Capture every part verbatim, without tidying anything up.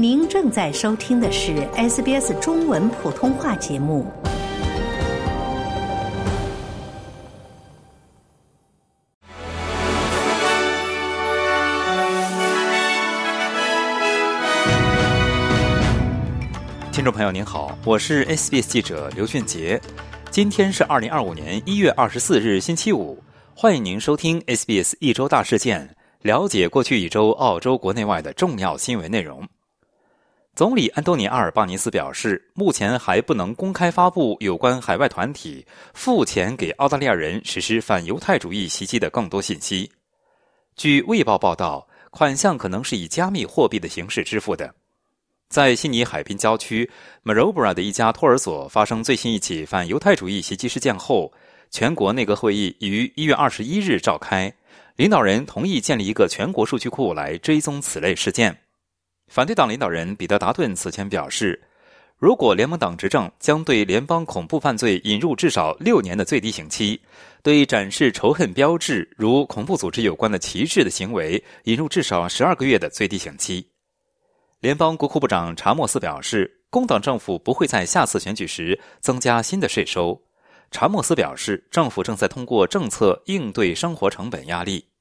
您正在收听的是 S B S 中文普通话节目。 听众朋友您好，我是 S B S 记者刘俊杰。今天是二零二五年一月二十四日星期五，欢迎您收听 S B S 一周大事件，了解过去一周澳洲国内外的重要新闻内容。总理安东尼·阿尔巴尼斯表示，目前还不能公开发布有关海外团体付钱给澳大利亚人实施反犹太主义袭击的更多信息。据《卫报》报道，款项可能是以加密货币的形式支付的。在悉尼海滨郊区 Maroubra 的一家托儿所发生最新一起反犹太主义袭击事件后，全国内阁会议于一月二十一日召开，领导人同意建立一个全国数据库来追踪此类事件。反对党领导人彼得达顿此前表示，如果联盟党执政，将对联邦恐怖犯罪引入至少六年的最低刑期，对展示仇恨标志如恐怖组织有关的旗帜的行为引入至少十二个月的最低刑期。联邦国库部长查莫斯表示，工党政府不会在下次选举时增加新的税收。查莫斯表示，政府正在通过政策应对生活成本压力。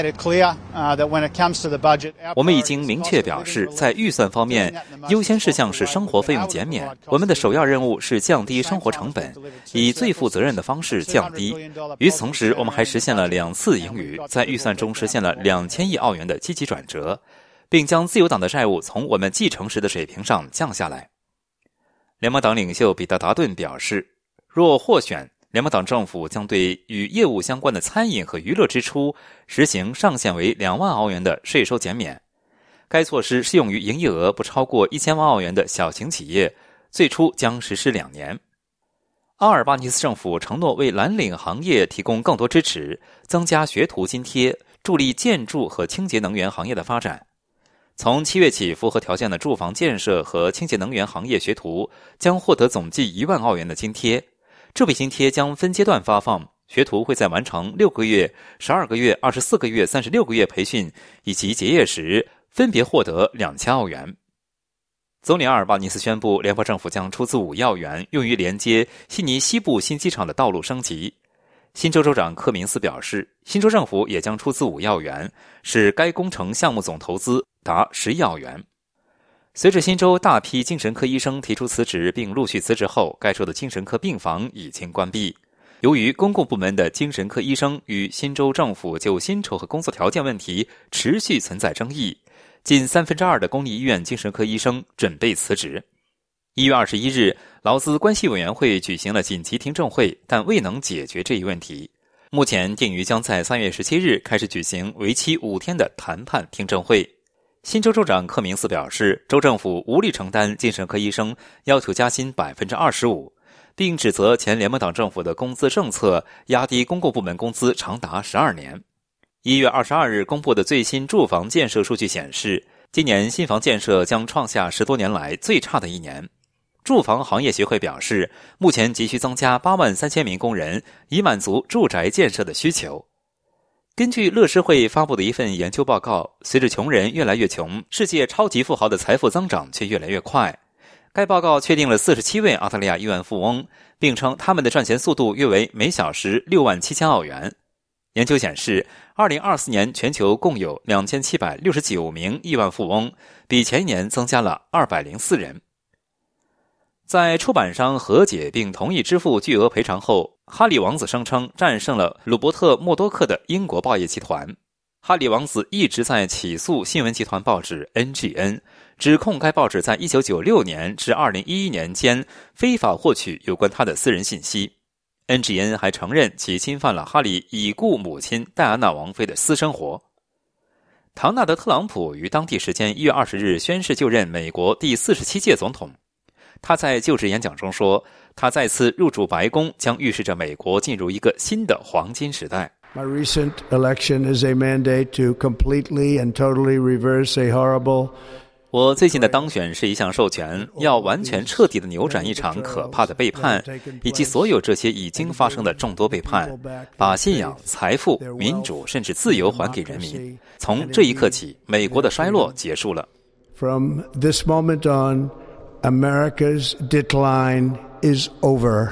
我们已经明确表示，在预算方面，优先事项是生活费用减免。我们的首要任务是降低生活成本，以最负责任的方式降低。与此同时，我们还实现了两次盈余，在预算中实现了两千亿澳元的积极转折，并将自由党的债务从我们继承时的水平上降下来。联盟党领袖彼得达顿表示，若获选，联盟党政府将对与业务相关的餐饮和娱乐支出实行上限为两万澳元的税收减免。该措施适用于营业额不超过一千万澳元的小型企业，最初将实施两年。阿尔巴尼斯政府承诺为蓝领行业提供更多支持，增加学徒津贴，助力建筑和清洁能源行业的发展。从七月起，符合条件的住房建设和清洁能源行业学徒将获得总计一万澳元的津贴。这笔津贴将分阶段发放，学徒会在完成六个月、十二个月、二十四个月、三十六个月培训以及结业时，分别获得两千澳元。总理阿尔巴尼斯宣布，联邦政府将出资五亿澳元用于连接悉尼西部新机场的道路升级。新州州长柯明斯表示，新州政府也将出资五亿澳元，使该工程项目总投资达十亿澳元。随着新州大批精神科医生提出辞职并陆续辞职后，该州的精神科病房已经关闭。由于公共部门的精神科医生与新州政府就薪酬和工作条件问题持续存在争议，近三分之二的公立医院精神科医生准备辞职。一月二十一日，劳资关系委员会举行了紧急听证会，但未能解决这一问题。目前定于将在三月十七日开始举行为期五天的谈判听证会。新州州长柯明斯表示，州政府无力承担精神科医生要求加薪 百分之二十五， 并指责前联盟党政府的工资政策压低公共部门工资长达十二年。一月二十二日公布的最新住房建设数据显示，今年新房建设将创下十多年来最差的一年。住房行业协会表示，目前急需增加八万三千名工人，以满足住宅建设的需求。根据乐施会发布的一份研究报告，随着穷人越来越穷，世界超级富豪的财富增长却越来越快。该报告确定了四十七位澳大利亚亿万富翁，并称他们的赚钱速度约为每小时六万七千澳元。研究显示，二零二四年全球共有两千七百六十九名亿万富翁，比前一年增加了二百零四人。在出版商和解并同意支付巨额赔偿后，哈里王子声称战胜了鲁伯特·默多克的英国报业集团。哈里王子一直在起诉新闻集团报纸 N G N， 指控该报纸在一九九六年至二零一一年间非法获取有关他的私人信息。N G N 还承认其侵犯了哈里已故母亲戴安娜王妃的私生活。唐纳德·特朗普于当地时间一月二十日宣誓就任美国第四十七届总统。他在就职演讲中说，他再次入主白宫将预示着美国进入一个新的黄金时代。 My recent election is a mandate to completely and totally reverse a horrible 我最近的当选是一项授权，要完全彻底地扭转一场可怕的背叛，以及所有这些已经发生的众多背叛，把信仰、财富、民主甚至自由还给人民。从这一刻起，美国的衰落结束了。 From this moment on, America's decline is over.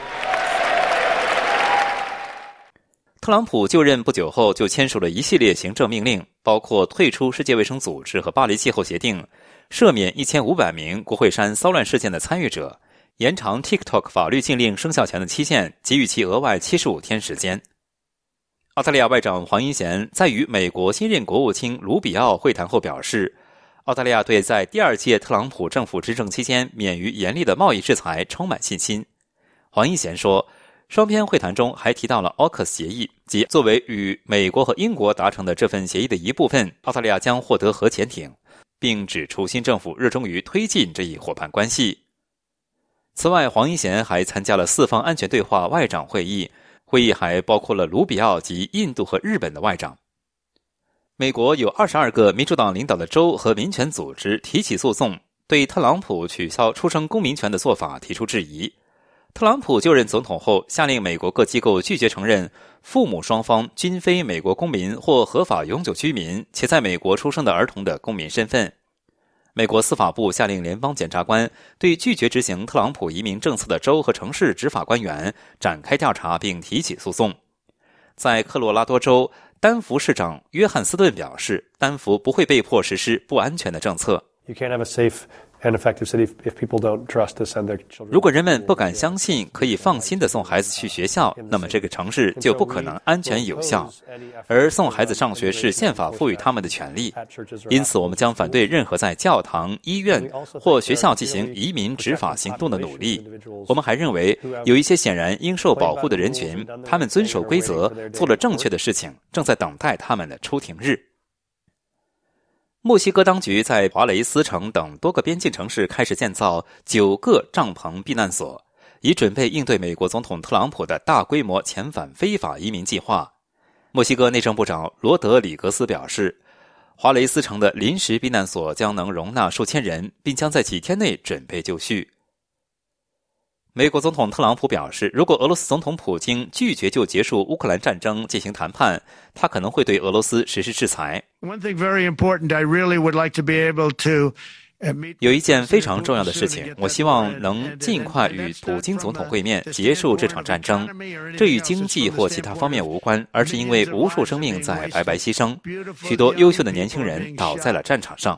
特朗普就任不久后就签署了一系列行政命令，包括退出世界卫生组织和巴黎气候协定，赦免一千五百名国会山骚乱事件的参与者，延长 TikTok 法律禁令生效前的期限，给予其额外七十五天时间。澳大利亚外长黄英贤在与美国新任国务卿卢比奥会谈后表示，澳大利亚对在第二届特朗普政府执政期间免于严厉的贸易制裁充满信心。黄英贤说，双边会谈中还提到了 A U K U S 协议，即作为与美国和英国达成的这份协议的一部分，澳大利亚将获得核潜艇，并指出新政府热衷于推进这一伙伴关系。此外，黄英贤还参加了四方安全对话外长会议，会议还包括了卢比奥及印度和日本的外长。美国有二十二个民主党领导的州和民权组织提起诉讼，对特朗普取消出生公民权的做法提出质疑。特朗普就任总统后，下令美国各机构拒绝承认父母双方均非美国公民或合法永久居民且在美国出生的儿童的公民身份。美国司法部下令联邦检察官对拒绝执行特朗普移民政策的州和城市执法官员展开调查并提起诉讼。在科罗拉多州，丹佛市长约翰斯顿表示，丹佛不会被迫实施不安全的政策。 You can't have a safe and effective city if people don't trust to send their children. 如果人们不敢相信可以放心地送孩子去学校，那么这个城市就不可能安全有效。而送孩子上学是宪法赋予他们的权利，因此我们将反对任何在教堂、医院或学校进行移民执法行动的努力。我们还认为，有一些显然应受保护的人群，他们遵守规则，做了正确的事情，正在等待他们的出庭日。墨西哥当局在华雷斯城等多个边境城市开始建造九个帐篷避难所，以准备应对美国总统特朗普的大规模遣返非法移民计划。墨西哥内政部长罗德里格斯表示，华雷斯城的临时避难所将能容纳数千人，并将在几天内准备就绪。美国总统特朗普表示，如果俄罗斯总统普京拒绝就结束乌克兰战争进行谈判，他可能会对俄罗斯实施制裁。有一件非常重要的事情，我希望能尽快与普京总统会面，结束这场战争。这与经济或其他方面无关，而是因为无数生命在白白牺牲，许多优秀的年轻人倒在了战场上。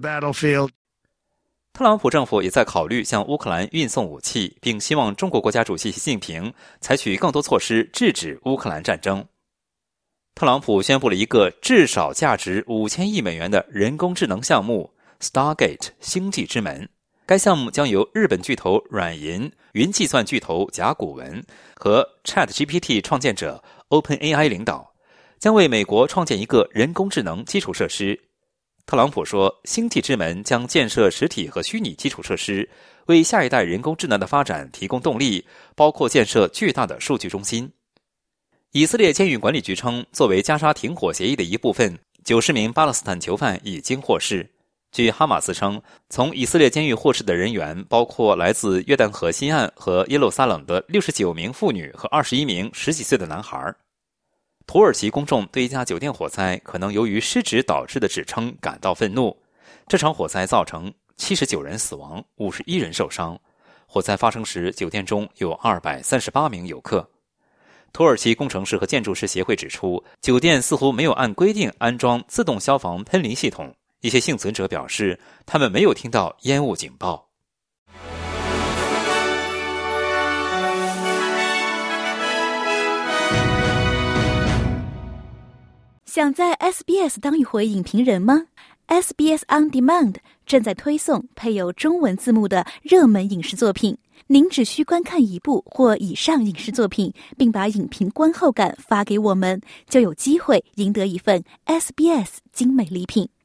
特朗普政府也在考虑向乌克兰运送武器，并希望中国国家主席习近平采取更多措施制止乌克兰战争。特朗普宣布了一个至少价值五千亿美元的人工智能项目 Stargate 星际之门。该项目将由日本巨头软银、云计算巨头甲骨文和 ChatGPT 创建者 OpenAI 领导，将为美国创建一个人工智能基础设施。特朗普说，星际之门将建设实体和虚拟基础设施，为下一代人工智能的发展提供动力，包括建设巨大的数据中心。以色列监狱管理局称，作为加沙停火协议的一部分，九十名巴勒斯坦囚犯已经获释。据哈马斯称，从以色列监狱获释的人员包括来自约旦河西岸和耶路撒冷的六十九名妇女和二十一名十几岁的男孩。土耳其公众对一家酒店火灾可能由于失职导致的指称感到愤怒。这场火灾造成七十九人死亡，五十一人受伤。火灾发生时，酒店中有二百三十八名游客。土耳其工程师和建筑师协会指出，酒店似乎没有按规定安装自动消防喷淋系统。一些幸存者表示，他们没有听到烟雾警报。 想在 S B S 当一回影评人吗？ S B S On Demand 正在推送配有中文字幕的热门影视作品。您只需观看一部或以上影视作品，并把影评观后感发给我们，就有机会赢得一份 S B S 精美礼品。